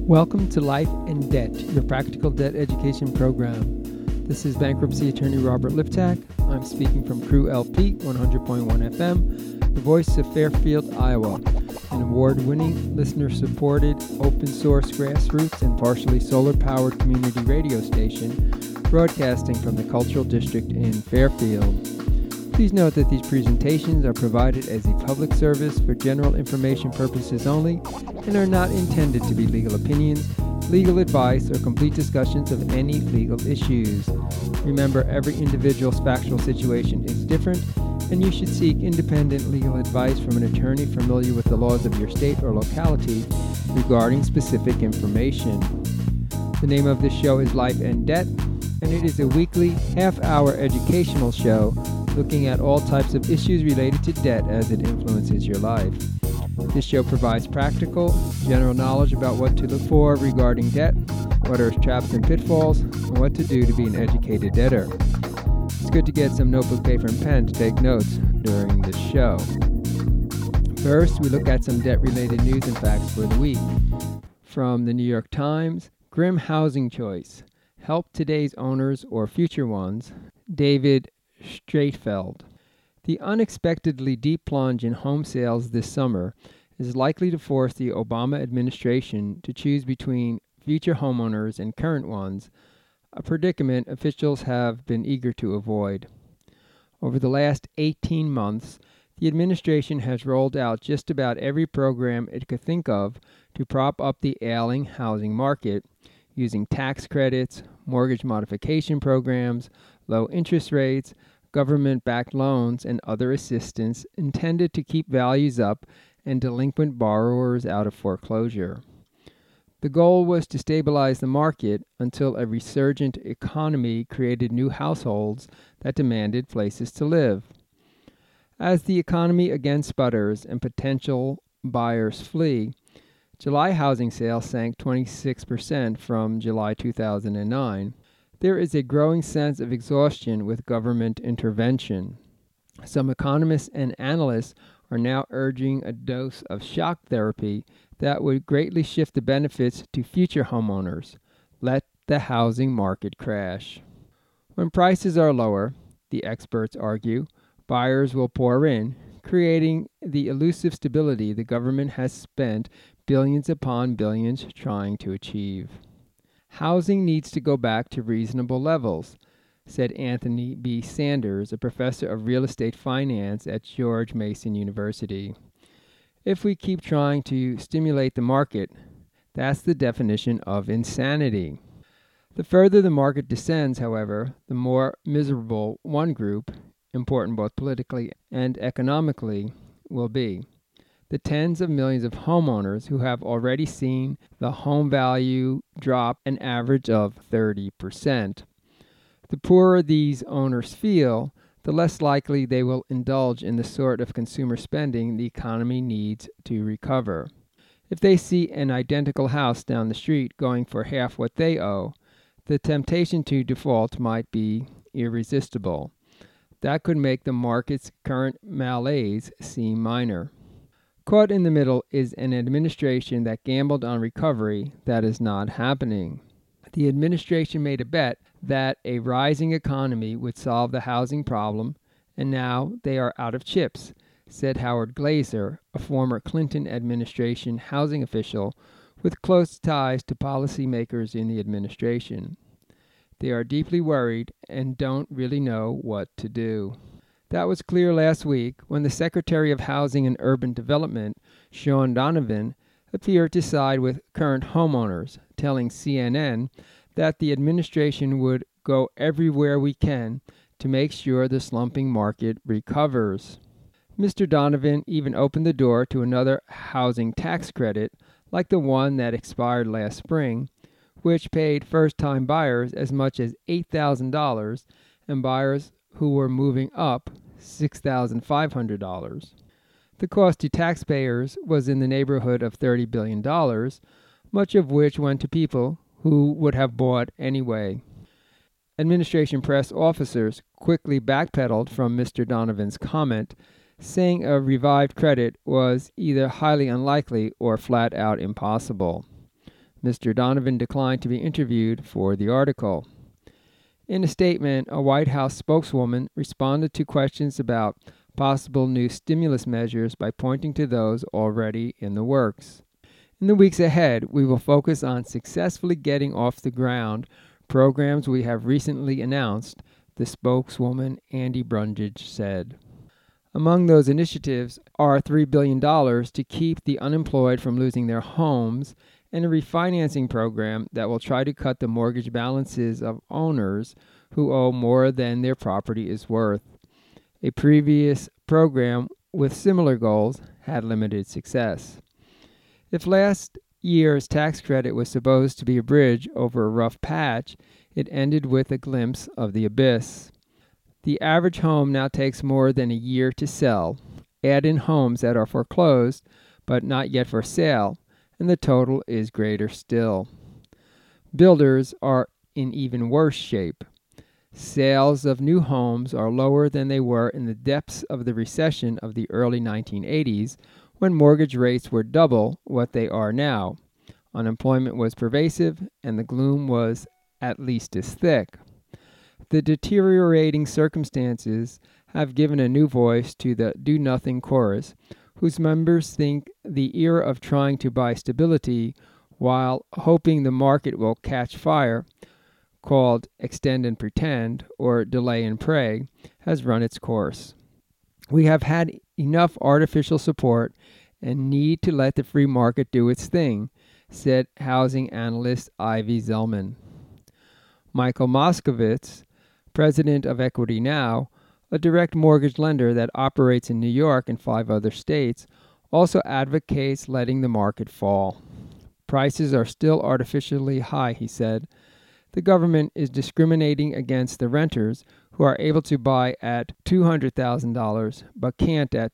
Welcome to Life and Debt, your practical debt education program. This is bankruptcy attorney Robert Liptak. I'm speaking from Crew LP 100.1 FM, the voice of Fairfield, Iowa, an award-winning, listener-supported, open-source, grassroots, and partially solar-powered community radio station broadcasting from the Cultural District in Fairfield. Please note that these presentations are provided as a public service for general information purposes only and are not intended to be legal opinions, legal advice, or complete discussions of any legal issues. Remember, every individual's factual situation is different, and you should seek independent legal advice from an attorney familiar with the laws of your state or locality regarding specific information. The name of this show is Life and Debt, and it is a weekly, half-hour educational show looking at all types of issues related to debt as it influences your life. This show provides practical, general knowledge about what to look for regarding debt, what are its traps and pitfalls, and what to do to be an educated debtor. It's good to get some notebook, paper, and pen to take notes during this show. First, we look at some debt-related news and facts for the week. From the New York Times, Grim Housing Choice. Help today's owners or future ones. David Streitfeld. The unexpectedly deep plunge in home sales this summer is likely to force the Obama administration to choose between future homeowners and current ones, a predicament officials have been eager to avoid. Over the last 18 months, the administration has rolled out just about every program it could think of to prop up the ailing housing market, using tax credits, mortgage modification programs, low interest rates, government-backed loans, and other assistance intended to keep values up and delinquent borrowers out of foreclosure. The goal was to stabilize the market until a resurgent economy created new households that demanded places to live. As the economy again sputters and potential buyers flee, July housing sales sank 26% from July 2009. There is a growing sense of exhaustion with government intervention. Some economists and analysts are now urging a dose of shock therapy that would greatly shift the benefits to future homeowners. Let the housing market crash. When prices are lower, the experts argue, buyers will pour in, creating the elusive stability the government has spent billions upon billions trying to achieve. Housing needs to go back to reasonable levels, said Anthony B. Sanders, a professor of real estate finance at George Mason University. If we keep trying to stimulate the market, that's the definition of insanity. The further the market descends, however, the more miserable one group, important both politically and economically, will be. The tens of millions of homeowners who have already seen the home value drop an average of 30%. The poorer these owners feel, the less likely they will indulge in the sort of consumer spending the economy needs to recover. If they see an identical house down the street going for half what they owe, the temptation to default might be irresistible. That could make the market's current malaise seem minor. Caught in the middle is an administration that gambled on recovery that is not happening. The administration made a bet that a rising economy would solve the housing problem, and now they are out of chips, said Howard Glazer, a former Clinton administration housing official with close ties to policymakers in the administration. They are deeply worried and don't really know what to do. That was clear last week when the Secretary of Housing and Urban Development, Sean Donovan, appeared to side with current homeowners, telling CNN that the administration would go everywhere we can to make sure the slumping market recovers. Mr. Donovan even opened the door to another housing tax credit, like the one that expired last spring, which paid first-time buyers as much as $8,000 and buyers who were moving up $6,500. The cost to taxpayers was in the neighborhood of $30 billion, much of which went to people who would have bought anyway. Administration press officers quickly backpedaled from Mr. Donovan's comment, saying a revived credit was either highly unlikely or flat out impossible. Mr. Donovan declined to be interviewed for the article. In a statement, a White House spokeswoman responded to questions about possible new stimulus measures by pointing to those already in the works. In the weeks ahead, we will focus on successfully getting off the ground programs we have recently announced, the spokeswoman Andy Brundage said. Among those initiatives are $3 billion to keep the unemployed from losing their homes and a refinancing program that will try to cut the mortgage balances of owners who owe more than their property is worth. A previous program with similar goals had limited success. If last year's tax credit was supposed to be a bridge over a rough patch, it ended with a glimpse of the abyss. The average home now takes more than a year to sell. Add in homes that are foreclosed but not yet for sale, and the total is greater still. Builders are in even worse shape. Sales of new homes are lower than they were in the depths of the recession of the early 1980s, when mortgage rates were double what they are now. Unemployment was pervasive, and the gloom was at least as thick. The deteriorating circumstances have given a new voice to the do-nothing chorus, whose members think the era of trying to buy stability while hoping the market will catch fire, called extend and pretend or delay and pray, has run its course. We have had enough artificial support and need to let the free market do its thing, said housing analyst Ivy Zellman. Michael Moskowitz, president of Equity Now, a direct mortgage lender that operates in New York and 5 other states, also advocates letting the market fall. Prices are still artificially high, he said. The government is discriminating against the renters who are able to buy at $200,000 but can't at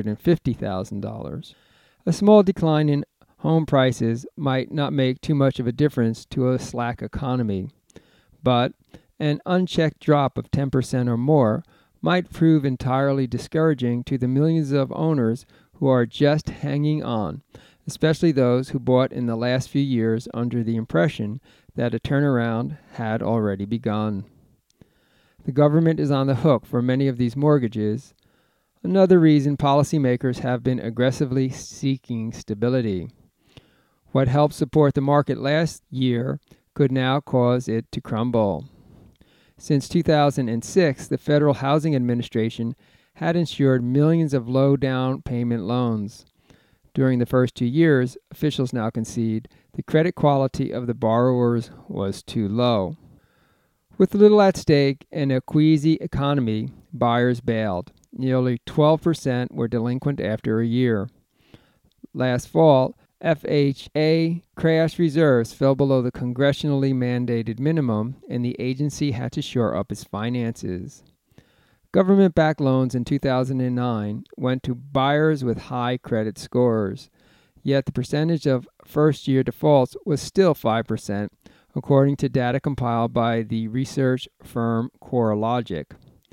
$250,000. A small decline in home prices might not make too much of a difference to a slack economy, but an unchecked drop of 10% or more might prove entirely discouraging to the millions of owners who are just hanging on, especially those who bought in the last few years under the impression that a turnaround had already begun. The government is on the hook for many of these mortgages, another reason policymakers have been aggressively seeking stability. What helped support the market last year could now cause it to crumble. Since 2006, the Federal Housing Administration had insured millions of low down payment loans. During the first 2 years, officials now concede the credit quality of the borrowers was too low. With little at stake and a queasy economy, buyers bailed. Nearly 12% were delinquent after a year. Last fall, FHA cash reserves fell below the congressionally mandated minimum, and the agency had to shore up its finances. Government-backed loans in 2009 went to buyers with high credit scores, yet the percentage of first-year defaults was still 5%, according to data compiled by the research firm CoreLogic.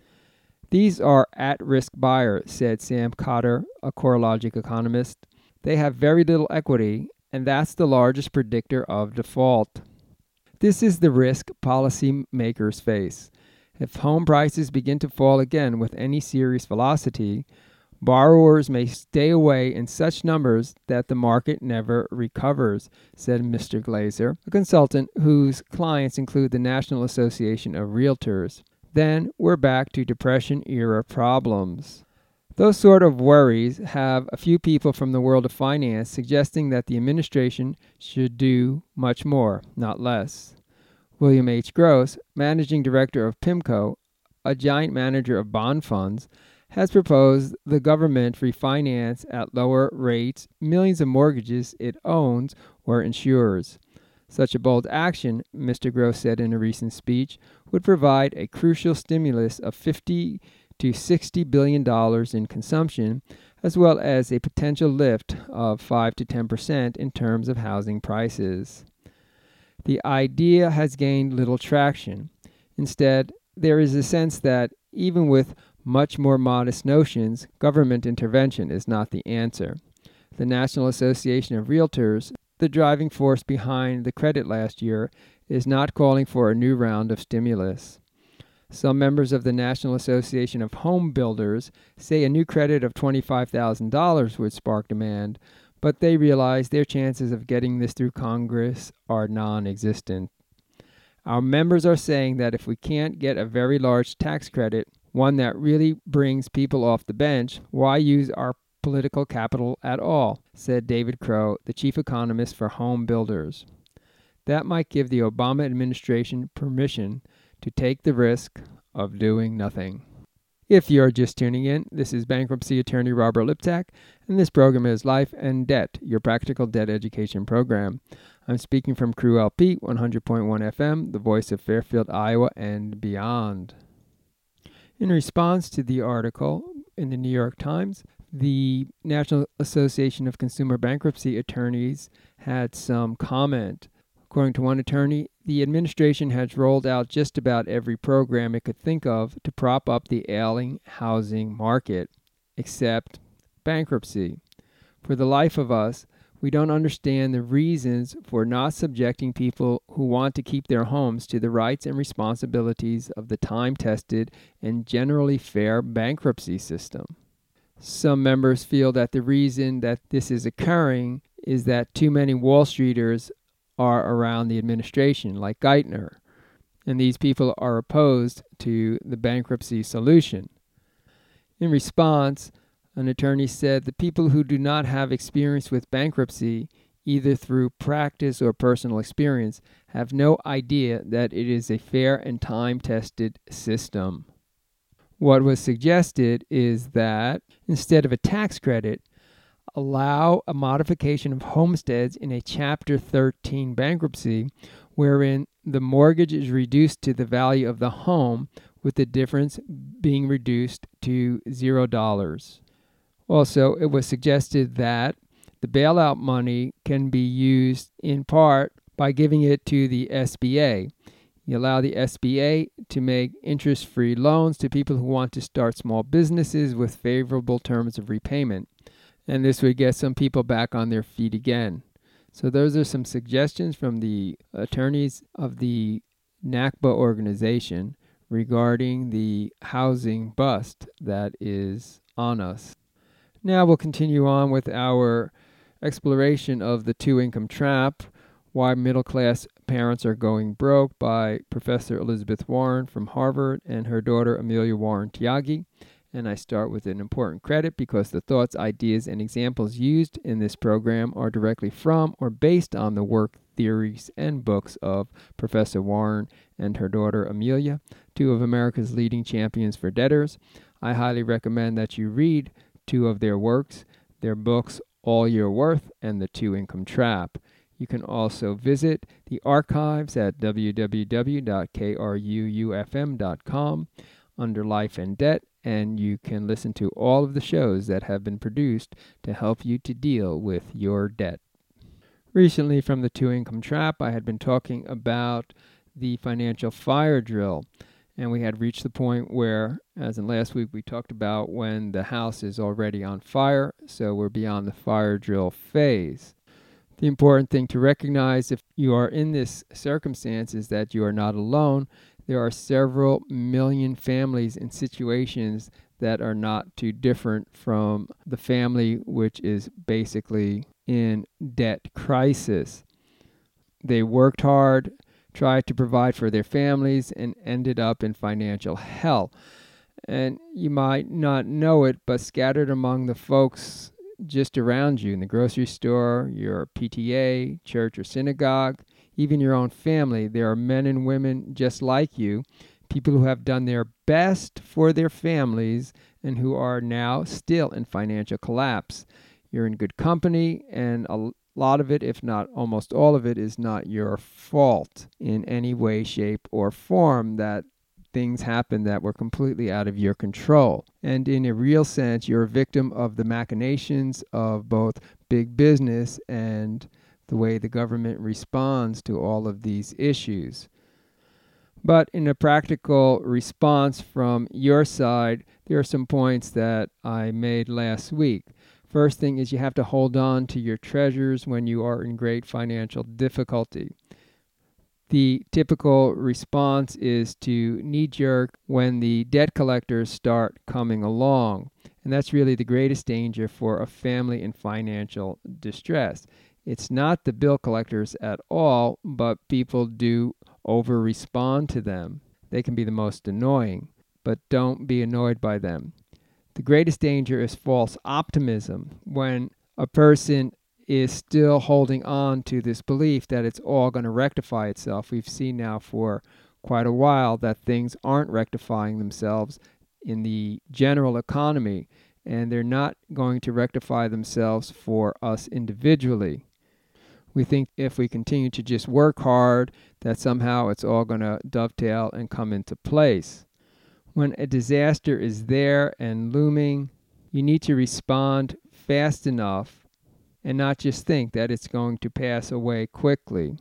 These are at-risk buyers, said Sam Cotter, a CoreLogic economist. They have very little equity, and that's the largest predictor of default. This is the risk policymakers face. If home prices begin to fall again with any serious velocity, borrowers may stay away in such numbers that the market never recovers, said Mr. Glazer, a consultant whose clients include the National Association of Realtors. Then we're back to Depression-era problems. Those sort of worries have a few people from the world of finance suggesting that the administration should do much more, not less. William H. Gross, managing director of PIMCO, a giant manager of bond funds, has proposed the government refinance at lower rates millions of mortgages it owns or insures. Such a bold action, Mr. Gross said in a recent speech, would provide a crucial stimulus of $50 to $60 billion in consumption, as well as a potential lift of 5 to 10% in terms of housing prices. The idea has gained little traction. Instead, there is a sense that, even with much more modest notions, government intervention is not the answer. The National Association of Realtors, the driving force behind the credit last year, is not calling for a new round of stimulus. Some members of the National Association of Home Builders say a new credit of $25,000 would spark demand, but they realize their chances of getting this through Congress are non-existent. Our members are saying that if we can't get a very large tax credit, one that really brings people off the bench, why use our political capital at all, said David Crow, the chief economist for Home Builders. That might give the Obama administration permission to take the risk of doing nothing. If you're just tuning in, this is bankruptcy attorney Robert Liptak, and this program is Life and Debt, your practical debt education program. I'm speaking from Crew LP 100.1 FM, the voice of Fairfield, Iowa, and beyond. In response to the article in the New York Times, the National Association of Consumer Bankruptcy Attorneys had some comment. According to one attorney, the administration has rolled out just about every program it could think of to prop up the ailing housing market, except bankruptcy. For the life of us, we don't understand the reasons for not subjecting people who want to keep their homes to the rights and responsibilities of the time-tested and generally fair bankruptcy system. Some members feel that the reason that this is occurring is that too many Wall Streeters are around the administration, like Geithner, and these people are opposed to the bankruptcy solution. In response, an attorney said the people who do not have experience with bankruptcy, either through practice or personal experience, have no idea that it is a fair and time-tested system. What was suggested is that instead of a tax credit, allow a modification of homesteads in a Chapter 13 bankruptcy wherein the mortgage is reduced to the value of the home, with the difference being reduced to $0. Also, it was suggested that the bailout money can be used in part by giving it to the SBA. You allow the SBA to make interest-free loans to people who want to start small businesses with favorable terms of repayment. And this would get some people back on their feet again. So those are some suggestions from the attorneys of the NACBA organization regarding the housing bust that is on us. Now we'll continue on with our exploration of the two-income trap, Why Middle-Class Parents Are Going Broke, by Professor Elizabeth Warren from Harvard and her daughter Amelia Warren Tyagi. And I start with an important credit because the thoughts, ideas, and examples used in this program are directly from or based on the work, theories, and books of Professor Warren and her daughter Amelia, two of America's leading champions for debtors. I highly recommend that you read two of their works, their books, All Your Worth and The Two-Income Trap. You can also visit the archives at www.kruufm.com under Life and Debt, and you can listen to all of the shows that have been produced to help you to deal with your debt. Recently, from the Two-Income Trap, I had been talking about the financial fire drill, and we had reached the point where, as in last week, we talked about when the house is already on fire, so we're beyond the fire drill phase. The important thing to recognize if you are in this circumstance is that you are not alone. There are several million families in situations that are not too different from the family which is basically in debt crisis. They worked hard, tried to provide for their families, and ended up in financial hell. And you might not know it, but scattered among the folks just around you in the grocery store, your PTA, church or synagogue, even your own family, there are men and women just like you, people who have done their best for their families and who are now still in financial collapse. You're in good company, and a lot of it, if not almost all of it, is not your fault in any way, shape, or form that things happen that were completely out of your control. And in a real sense, you're a victim of the machinations of both big business and the way the government responds to all of these issues. But in a practical response from your side, there are some points that I made last week. First thing is you have to hold on to your treasures when you are in great financial difficulty. The typical response is to knee-jerk when the debt collectors start coming along. And that's really the greatest danger for a family in financial distress. It's not the bill collectors at all, but people do over-respond to them. They can be the most annoying, but don't be annoyed by them. The greatest danger is false optimism, when a person is still holding on to this belief that it's all going to rectify itself. We've seen now for quite a while that things aren't rectifying themselves in the general economy, and they're not going to rectify themselves for us individually. We think if we continue to just work hard, that somehow it's all going to dovetail and come into place. When a disaster is there and looming, you need to respond fast enough and not just think that it's going to pass away quickly.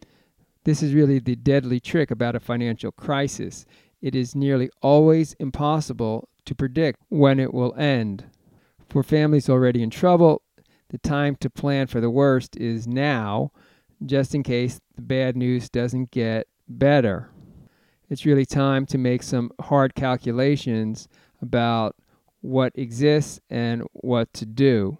This is really the deadly trick about a financial crisis. It is nearly always impossible to predict when it will end. For families already in trouble, the time to plan for the worst is now, just in case the bad news doesn't get better. It's really time to make some hard calculations about what exists and what to do.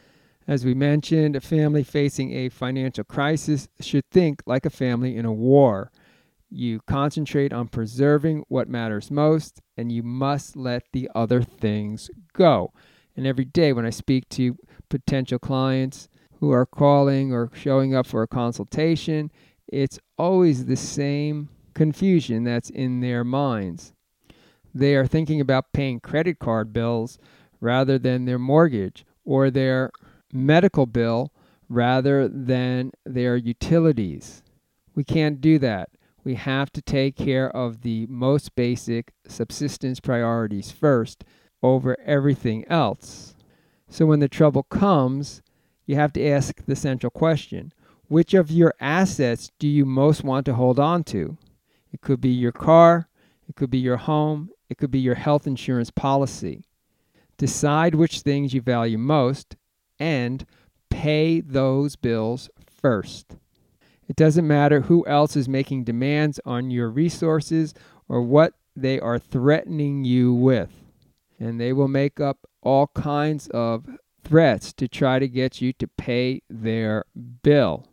As we mentioned, a family facing a financial crisis should think like a family in a war. You concentrate on preserving what matters most, and you must let the other things go. And every day when I speak to potential clients who are calling or showing up for a consultation, it's always the same confusion that's in their minds. They are thinking about paying credit card bills rather than their mortgage, or their medical bill rather than their utilities. We can't do that. We have to take care of the most basic subsistence priorities first over everything else. So when the trouble comes, you have to ask the central question: which of your assets do you most want to hold on to? It could be your car, it could be your home, it could be your health insurance policy. Decide which things you value most and pay those bills first. It doesn't matter who else is making demands on your resources or what they are threatening you with. And they will make up all kinds of threats to try to get you to pay their bill.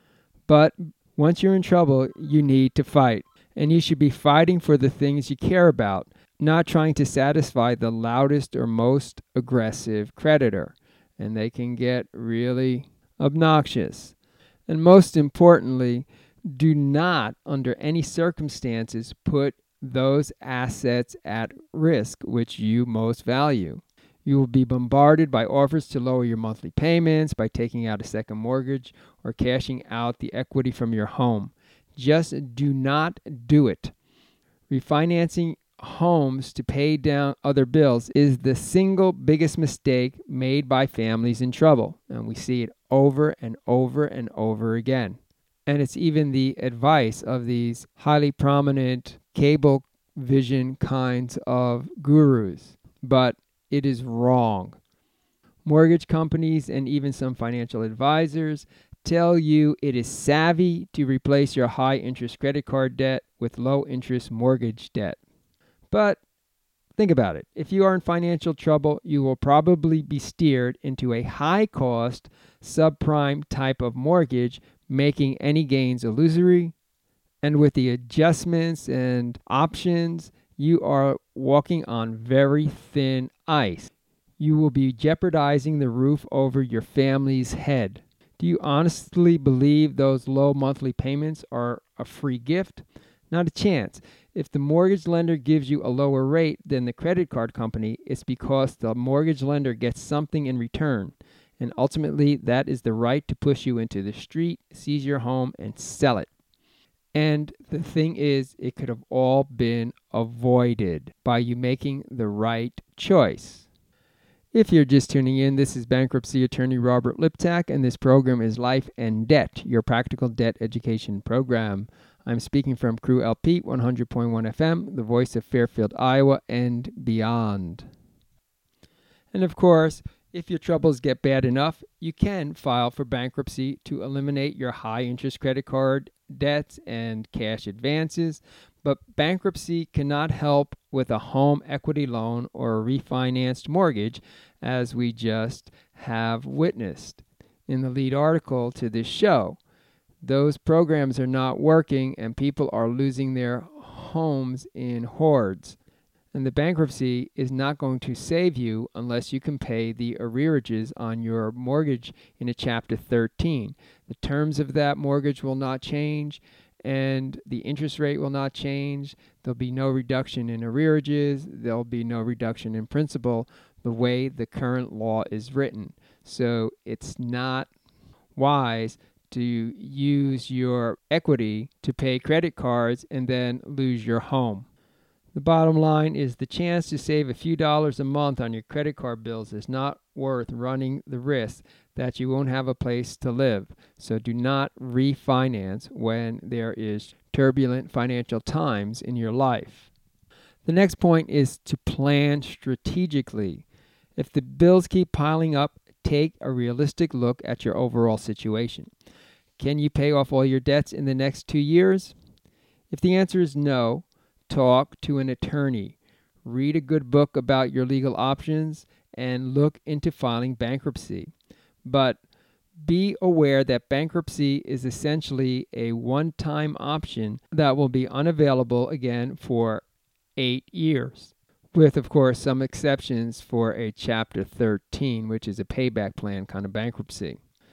But once you're in trouble, you need to fight. And you should be fighting for the things you care about, not trying to satisfy the loudest or most aggressive creditor. And they can get really obnoxious. And most importantly, do not, under any circumstances, put those assets at risk which you most value. You will be bombarded by offers to lower your monthly payments by taking out a second mortgage or cashing out the equity from your home. Just do not do it. Refinancing homes to pay down other bills is the single biggest mistake made by families in trouble, and we see it over and over and over again. And it's even the advice of these highly prominent cable vision kinds of gurus, but it is wrong. Mortgage companies and even some financial advisors tell you it is savvy to replace your high-interest credit card debt with low-interest mortgage debt. But think about it. If you are in financial trouble, you will probably be steered into a high-cost, subprime type of mortgage, making any gains illusory. And with the adjustments and options, you are walking on very thin ice. You will be jeopardizing the roof over your family's head. Do you honestly believe those low monthly payments are a free gift? Not a chance. If the mortgage lender gives you a lower rate than the credit card company, it's because the mortgage lender gets something in return. And ultimately, that is the right to push you into the street, seize your home, and sell it. And the thing is, it could have all been avoided by you making the right choice. If you're just tuning in, this is bankruptcy attorney Robert Liptak, and this program is Life and Debt, your practical debt education program. I'm speaking from Crew LP 100.1 FM, the voice of Fairfield, Iowa, and beyond. And of course, If your troubles get bad enough, you can file for bankruptcy to eliminate your high interest credit card debts and cash advances, but bankruptcy cannot help with a home equity loan or a refinanced mortgage, as we just have witnessed in the lead article to this show. Those programs are not working and people are losing their homes in hordes. And the bankruptcy is not going to save you unless you can pay the arrearages on your mortgage in a Chapter 13. The terms of that mortgage will not change, and the interest rate will not change. There'll be no reduction in arrearages. There'll be no reduction in principal the way the current law is written. So it's not wise to use your equity to pay credit cards and then lose your home. The bottom line is the chance to save a few dollars a month on your credit card bills is not worth running the risk that you won't have a place to live. So do not refinance when there is turbulent financial times in your life. The next point is to plan strategically. If the bills keep piling up, take a realistic look at your overall situation. Can you pay off all your debts in the next 2 years? If the answer is no, talk to an attorney, read a good book about your legal options, and look into filing bankruptcy. But be aware that bankruptcy is essentially a one-time option that will be unavailable again for 8 years, with, of course, some exceptions for a Chapter 13, which is a payback plan kind of bankruptcy.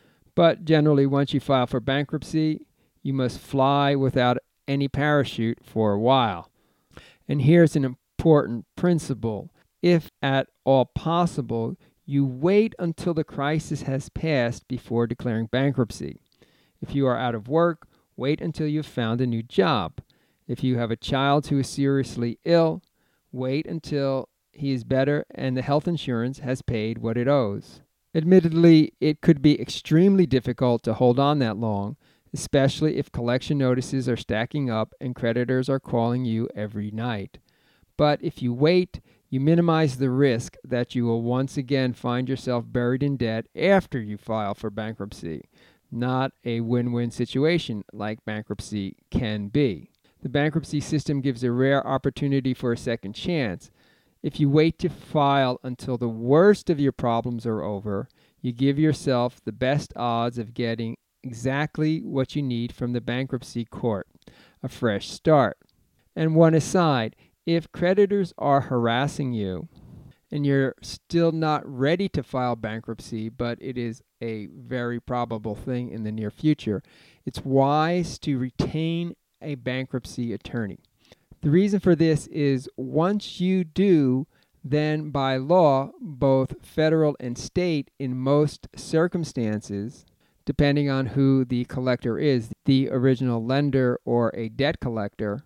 But generally, once you file for bankruptcy, you must fly without any parachute for a while. And here's an important principle. If at all possible, you wait until the crisis has passed before declaring bankruptcy. If you are out of work, wait until you've found a new job. If you have a child who is seriously ill, wait until he is better and the health insurance has paid what it owes. Admittedly, it could be extremely difficult to hold on that long, especially if collection notices are stacking up and creditors are calling you every night. But if you wait, you minimize the risk that you will once again find yourself buried in debt after you file for bankruptcy. Not a win-win situation like bankruptcy can be. The bankruptcy system gives a rare opportunity for a second chance. If you wait to file until the worst of your problems are over, you give yourself the best odds of getting exactly what you need from the bankruptcy court, a fresh start. And one aside, if creditors are harassing you and you're still not ready to file bankruptcy, but it is a very probable thing in the near future, it's wise to retain a bankruptcy attorney. The reason for this is once you do, then by law, both federal and state, in most circumstances, depending on who the collector is, the original lender or a debt collector,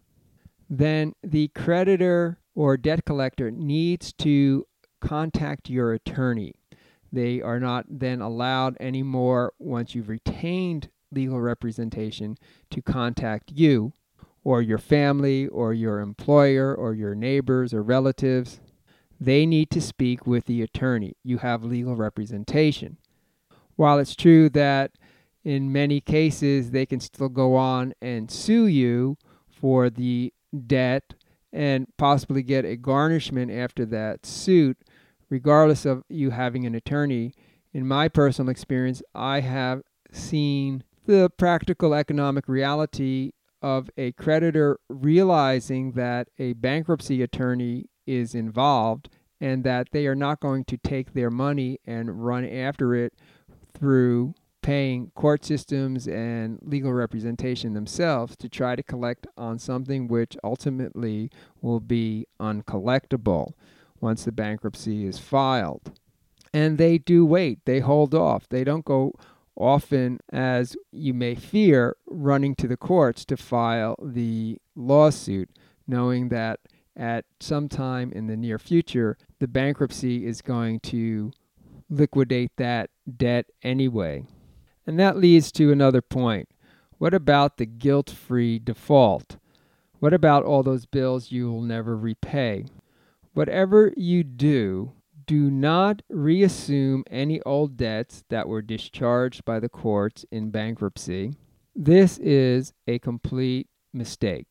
then the creditor or debt collector needs to contact your attorney. They are not then allowed anymore, once you've retained legal representation, to contact you or your family or your employer or your neighbors or relatives. They need to speak with the attorney. You have legal representation. While it's true that in many cases they can still go on and sue you for the debt and possibly get a garnishment after that suit, regardless of you having an attorney, in my personal experience, I have seen the practical economic reality of a creditor realizing that a bankruptcy attorney is involved and that they are not going to take their money and run after it through paying court systems and legal representation themselves to try to collect on something which ultimately will be uncollectible once the bankruptcy is filed. And they do wait. They hold off. They don't go often, as you may fear, running to the courts to file the lawsuit, knowing that at some time in the near future, the bankruptcy is going to liquidate that debt anyway. And that leads to another point. What about the guilt-free default? What about all those bills you will never repay? Whatever you do, Do not reassume any old debts that were discharged by the courts in bankruptcy. This is a complete mistake.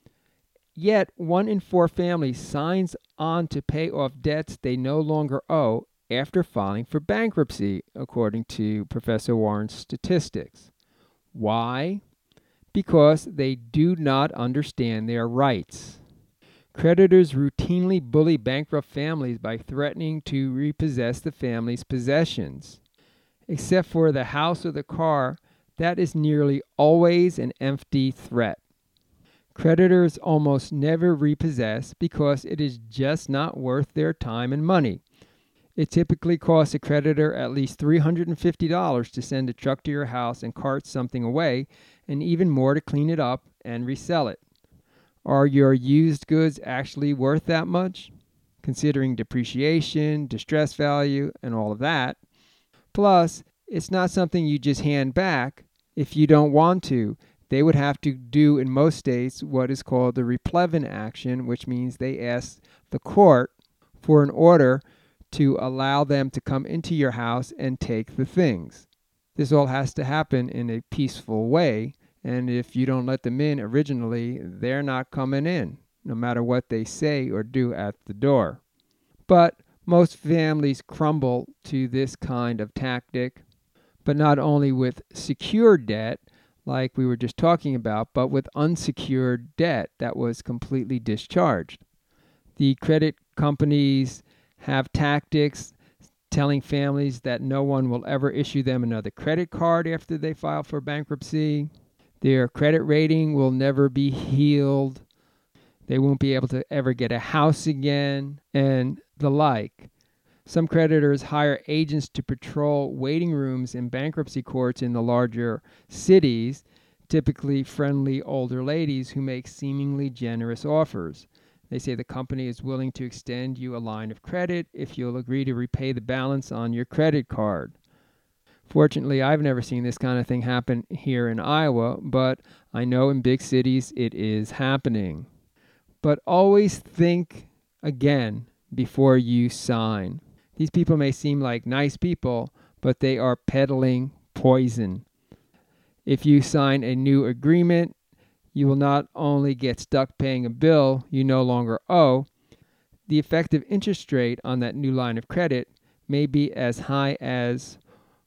Yet, 1 in 4 families signs on to pay off debts they no longer owe after filing for bankruptcy, according to Professor Warren's statistics. Why? Because they do not understand their rights. Creditors routinely bully bankrupt families by threatening to repossess the family's possessions. Except for the house or the car, that is nearly always an empty threat. Creditors almost never repossess because it is just not worth their time and money. It typically costs a creditor at least $350 to send a truck to your house and cart something away, and even more to clean it up and resell it. Are your used goods actually worth that much, considering depreciation, distress value, and all of that? Plus, it's not something you just hand back if you don't want to. They would have to do in most states what is called the replevin action, which means they ask the court for an order to allow them to come into your house and take the things. This all has to happen in a peaceful way, and if you don't let them in originally, they're not coming in, no matter what they say or do at the door. But most families crumble to this kind of tactic, but not only with secured debt, like we were just talking about, but with unsecured debt that was completely discharged. The credit companies have tactics telling families that no one will ever issue them another credit card after they file for bankruptcy. Their credit rating will never be healed. They won't be able to ever get a house again, and the like. Some creditors hire agents to patrol waiting rooms in bankruptcy courts in the larger cities, typically friendly older ladies who make seemingly generous offers. They say the company is willing to extend you a line of credit if you'll agree to repay the balance on your credit card. Fortunately, I've never seen this kind of thing happen here in Iowa, but I know in big cities it is happening. But always think again before you sign. These people may seem like nice people, but they are peddling poison. If you sign a new agreement, you will not only get stuck paying a bill you no longer owe, the effective interest rate on that new line of credit may be as high as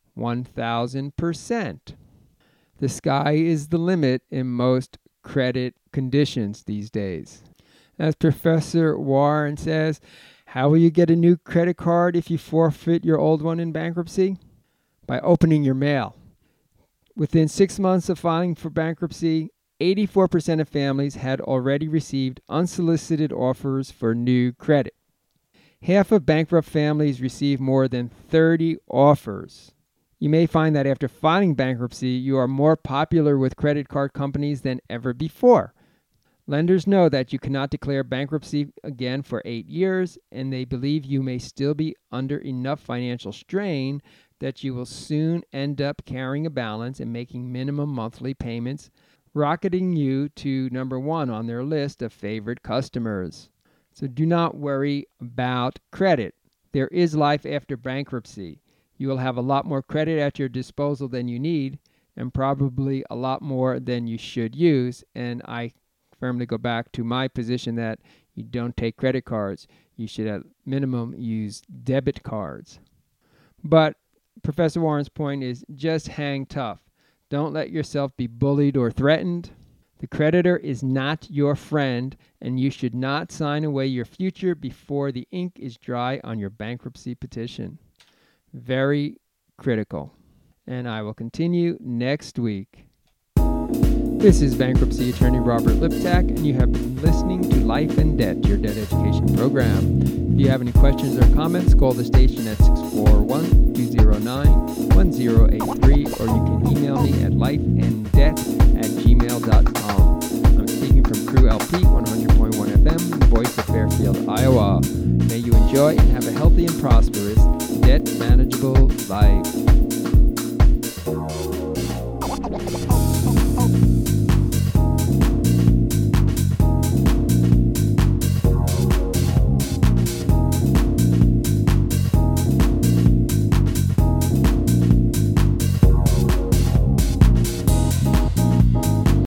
1,000%. The sky is the limit in most credit conditions these days. As Professor Warren says, how will you get a new credit card if you forfeit your old one in bankruptcy? By opening your mail. Within 6 months of filing for bankruptcy, 84% of families had already received unsolicited offers for new credit. Half of bankrupt families receive more than 30 offers. You may find that after filing bankruptcy, you are more popular with credit card companies than ever before. Lenders know that you cannot declare bankruptcy again for 8 years, and they believe you may still be under enough financial strain that you will soon end up carrying a balance and making minimum monthly payments, rocketing you to number 1 on their list of favorite customers. So do not worry about credit. There is life after bankruptcy. You will have a lot more credit at your disposal than you need, and probably a lot more than you should use. And I firmly go back to my position that you don't take credit cards. You should at minimum use debit cards. But Professor Warren's point is just hang tough. Don't let yourself be bullied or threatened. The creditor is not your friend, and you should not sign away your future before the ink is dry on your bankruptcy petition. Very critical. And I will continue next week. This is bankruptcy attorney Robert Liptak, and you have been listening to Life and Debt, your debt education program. If you have any questions or comments, call the station at 641-209-1083, or you can email me at lifeanddebt@gmail.com. I'm speaking from Crew LP 100.1 FM, the voice of Fairfield, Iowa. May you enjoy and have a healthy and prosperous, debt manageable life.